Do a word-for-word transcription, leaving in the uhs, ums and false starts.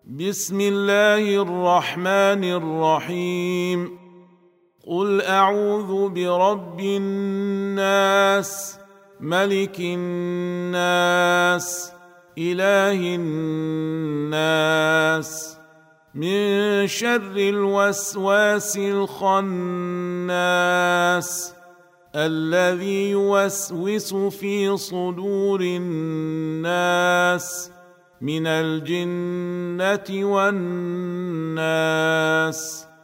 بسم الله الرحمن الرحيم. قل أعوذ برب الناس ملك الناس إله الناس من شر الوسواس الخناس الذي يوسوس في صدور الناس من الجنة والناس.